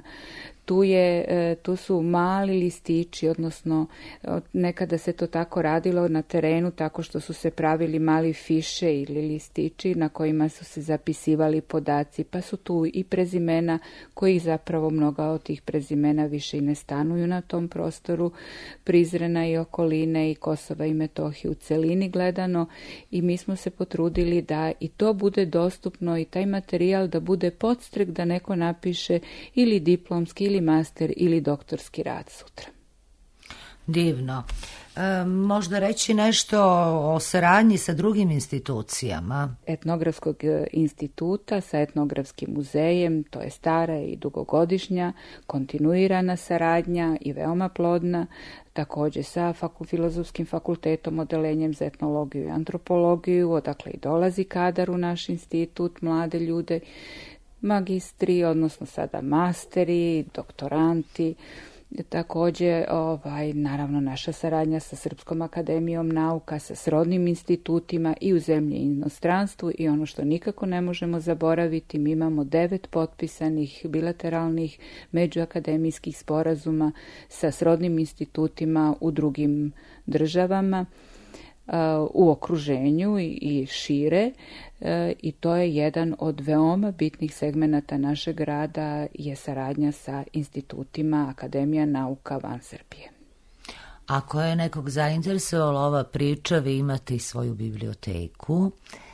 Tu su mali listići, odnosno nekada se to tako radilo na terenu, tako što su se pravili mali fiše ili listići na kojima su se zapisivali podaci, pa su tu i prezimena, kojih zapravo mnoga od tih prezimena više i ne stanuju na tom prostoru Prizrena i okoline i Kosova i Metohije u celini gledano, i mi smo se potrudili da i to bude dostupno i taj materijal da bude podstrek da neko napiše ili diplomski ili master ili doktorski rad sutra. Divno. Možda reći nešto o saradnji sa drugim institucijama? Etnografskog instituta sa etnografskim muzejem, to je stara i dugogodišnja, kontinuirana saradnja i veoma plodna, također sa Filozofskim fakultetom, odelenjem za etnologiju i antropologiju, odakle i dolazi kadar u naš institut, mlade ljude, magistri, odnosno sada masteri, doktoranti. Također, naravno, naša saradnja sa Srpskom akademijom nauka, sa srodnim institutima i u zemlji i inostranstvu, i ono što nikako ne možemo zaboraviti, mi imamo 9 potpisanih bilateralnih međuakademijskih sporazuma sa srodnim institutima u drugim državama u okruženju i šire, i to je jedan od veoma bitnih segmenata našeg rada, je saradnja sa institutima Akademija nauka van Srbije. Ako je nekog zainteresovala ova priča, vi imate i svoju biblioteku,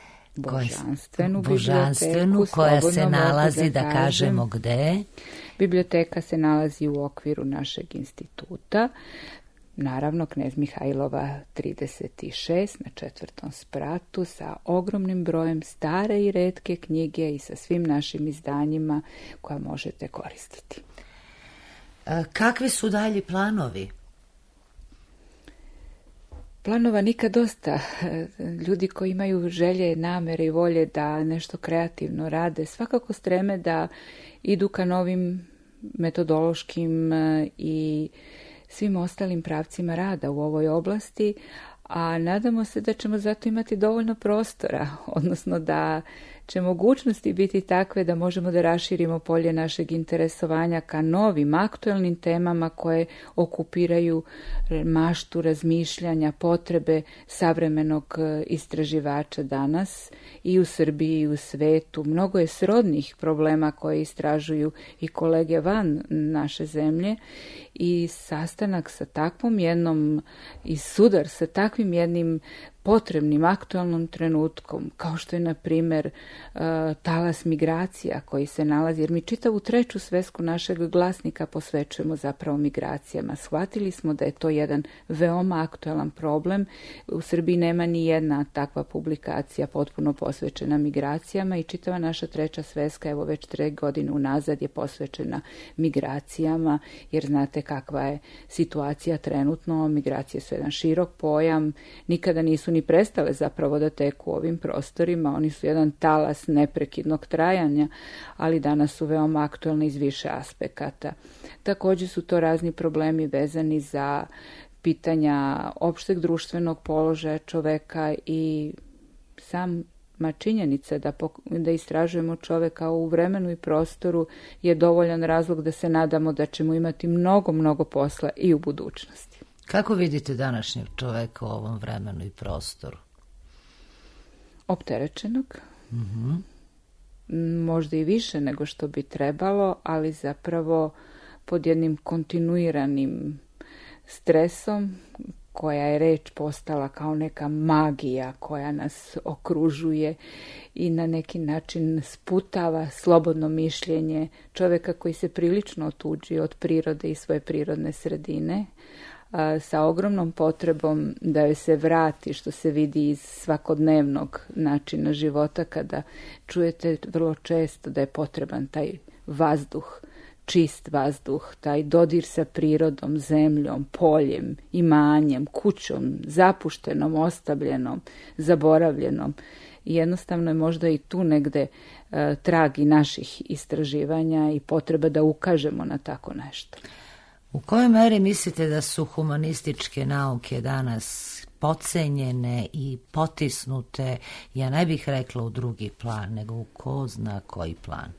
božanstvenu, koja se nalazi, da kažemo, gde? Biblioteka se nalazi u okviru našeg instituta, naravno Knez Mihajlova 36 na 4. spratu, sa ogromnim brojem stare i retke knjige i sa svim našim izdanjima koja možete koristiti. Kakvi su dalji planovi? Planova nikad dosta. Ljudi koji imaju želje, namere i volje da nešto kreativno rade, svakako streme da idu ka novim metodološkim i svim ostalim pravcima rada u ovoj oblasti, a nadamo se da ćemo zato imati dovoljno prostora, odnosno da će mogućnosti biti takve da možemo da raširimo polje našeg interesovanja ka novim aktuelnim temama koje okupiraju maštu razmišljanja, potrebe savremenog istraživača danas i u Srbiji i u svetu. Mnogo je srodnih problema koje istražuju i kolege van naše zemlje, i sastanak sa takvom jednom i sudar sa takvim jednim potrebnim aktualnom trenutkom, kao što je, na primjer, talas migracija koji se nalazi, jer mi čitavu 3. svesku našeg glasnika posvećujemo zapravo migracijama. Shvatili smo da je to jedan veoma aktualan problem. U Srbiji nema ni jedna takva publikacija potpuno posvećena migracijama, i čitava naša 3. sveska, evo već 3 godine unazad, je posvećena migracijama, jer znate kakva je situacija trenutno. Migracije su jedan širok pojam, nikada nisu ni prestale zapravo da teku ovim prostorima, oni su jedan talas neprekidnog trajanja, ali danas su veoma aktualni iz više aspekata. Također su to razni problemi vezani za pitanja opšteg društvenog položaja čoveka, i sama činjenica da istražujemo čoveka u vremenu i prostoru je dovoljan razlog da se nadamo da ćemo imati mnogo, mnogo posla i u budućnosti. Kako vidite današnjeg čoveka u ovom vremenu i prostoru? Opterećenog. Možda i više nego što bi trebalo, ali zapravo pod jednim kontinuiranim stresom, koja je reč postala kao neka magija koja nas okružuje i na neki način sputava slobodno mišljenje čoveka koji se prilično otuđio od prirode i svoje prirodne sredine, sa ogromnom potrebom da joj se vrati, što se vidi iz svakodnevnog načina života, kada čujete vrlo često da je potreban taj vazduh, čist vazduh, taj dodir sa prirodom, zemljom, poljem, imanjem, kućom, zapuštenom, ostavljenom, zaboravljenom. I jednostavno je možda i tu negde trag i naših istraživanja i potreba da ukažemo na tako nešto. U kojoj meri mislite da su humanističke nauke danas podcenjene i potisnute, ja ne bih rekla u drugi plan, nego u ko zna koji plan?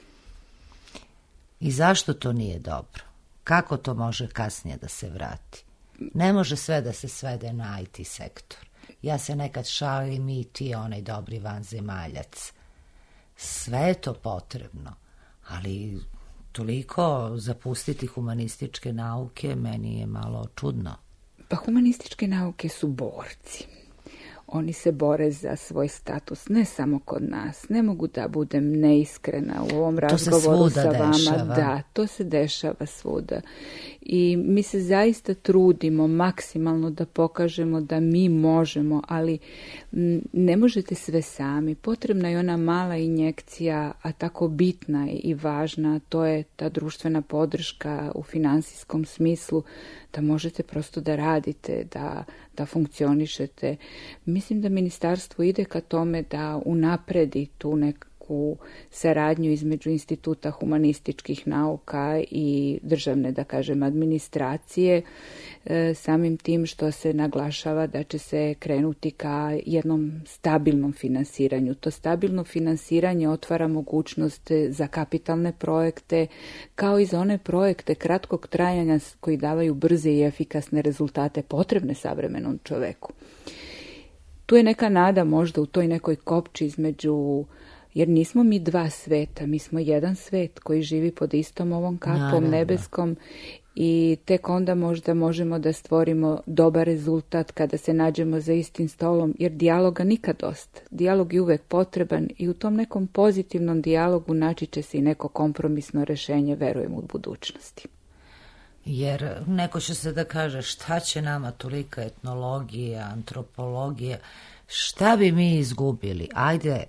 I zašto to nije dobro? Kako to može kasnije da se vrati? Ne može sve da se svede na IT sektor. Ja se nekad šalim, i ti onaj dobri vanzemaljac. Sve je to potrebno, ali toliko zapustiti humanističke nauke meni je malo čudno. Pa humanističke nauke su borci. oni se bore za svoj status, ne samo kod nas. Ne mogu da budem neiskrena u ovom razgovoru sa vama. Dešava. Da, to se dešava svuda. I mi se zaista trudimo maksimalno da pokažemo da mi možemo, ali ne možete sve sami. Potrebna je ona mala injekcija, a tako bitna je i važna, to je ta društvena podrška u finansijskom smislu, da možete prosto da radite, da funkcionišete. Mislim da ministarstvo ide ka tome da unapredi tu neku saradnju između Instituta humanističkih nauka i državne, da kažem, administracije, samim tim što se naglašava da će se krenuti ka jednom stabilnom finansiranju. To stabilno finansiranje otvara mogućnost za kapitalne projekte, kao i za one projekte kratkog trajanja koji davaju brze i efikasne rezultate potrebne savremenom čoveku. Tu je neka nada možda u toj nekoj kopči između, jer nismo mi dva sveta, mi smo jedan svet koji živi pod istom ovom kapom nebeskom i tek onda možda možemo da stvorimo dobar rezultat kada se nađemo za istim stolom, jer dijaloga nikad dosta. Dijalog je uvek potreban i u tom nekom pozitivnom dijalogu naći će se i neko kompromisno rešenje, verujem, u budućnosti. Jer neko će se da kaže šta će nama tolika etnologija, antropologija, šta bi mi izgubili? Ajde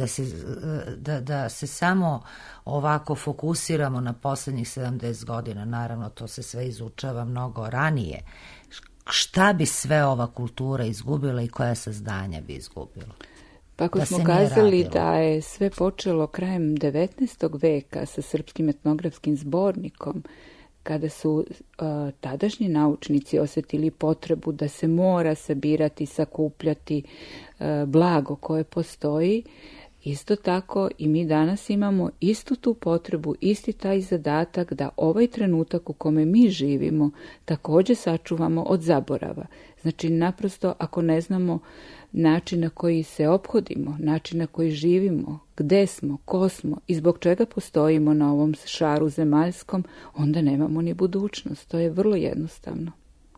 da se samo ovako fokusiramo na poslednjih 70 godina, naravno to se sve izučava mnogo ranije. Šta bi sve ova kultura izgubila i koja saznanja bi izgubila? Pa ako smo kazali da je sve počelo krajem 19. veka sa Srpskim etnografskim zbornikom, kada su tadašnji naučnici osjetili potrebu da se mora sabirati, sakupljati blago koje postoji, isto tako i mi danas imamo istu tu potrebu, isti taj zadatak da ovaj trenutak u kome mi živimo također sačuvamo od zaborava. Znači, naprosto ako ne znamo način na koji se ophodimo, način na koji živimo, gde smo, ko smo i zbog čega postojimo na ovom šaru zemaljskom, onda nemamo ni budućnost. To je vrlo jednostavno.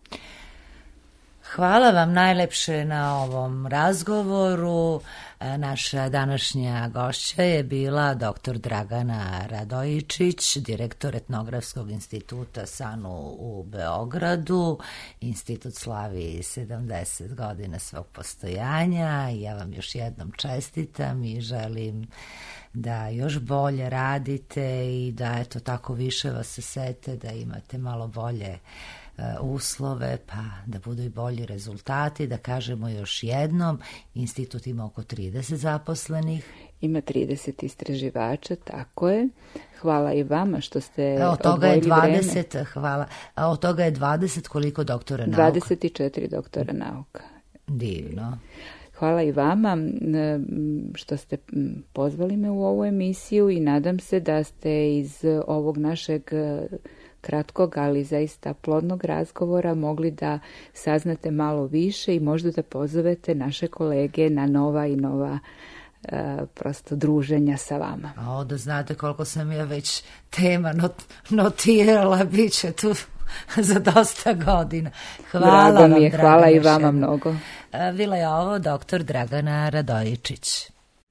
Hvala vam najlepše na ovom razgovoru. Naša današnja gošća je bila dr. Dragana Radojičić, direktor Etnografskog instituta SANU u Beogradu. Institut slavi 70 godina svog postojanja. Ja vam još jednom čestitam i želim da još bolje radite i da eto tako više vas se sete, da imate malo bolje uslove, pa da budu i bolji rezultati. Da kažemo još jednom, institut ima oko 30 zaposlenih. Ima 30 istraživača, tako je. Hvala i vama što ste od toga je 20 vreme. Hvala. A od toga je 20 koliko doktora nauka? 24 doktora nauka. Divno. Hvala i vama što ste pozvali me u ovu emisiju i nadam se da ste iz ovog našeg kratkog, ali zaista plodnog razgovora mogli da saznate malo više i možda da pozovete naše kolege na nova i nova prosto druženja sa vama. A da znate koliko sam ja već tema notirala, bit će tu za dosta godina. Hvala Drago vam, mi je, hvala i vama mnogo. Bila je ovo dr. Dragana Radojičić.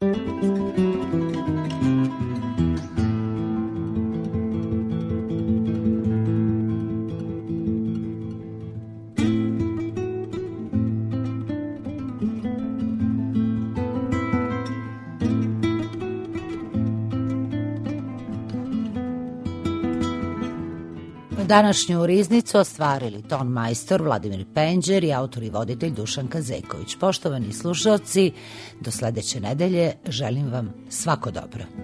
Današnju riznicu ostvarili ton majstor Vladimir Penđer i autor i voditelj Dušan Kazeković. Poštovani slušalci, do sledeće nedelje želim vam svako dobro.